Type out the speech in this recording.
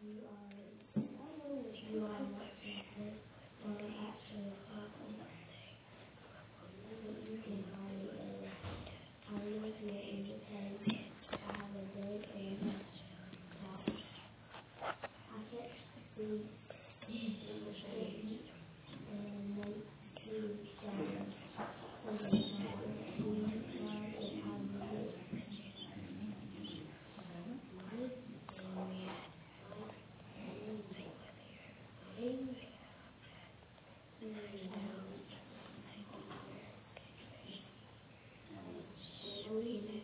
You are not separate or actually couple, but you can call me Ella. I live here in the place. I have a big and house. I catch food in the street and make food sounds when they talk. We try to have a good thing sounds sweet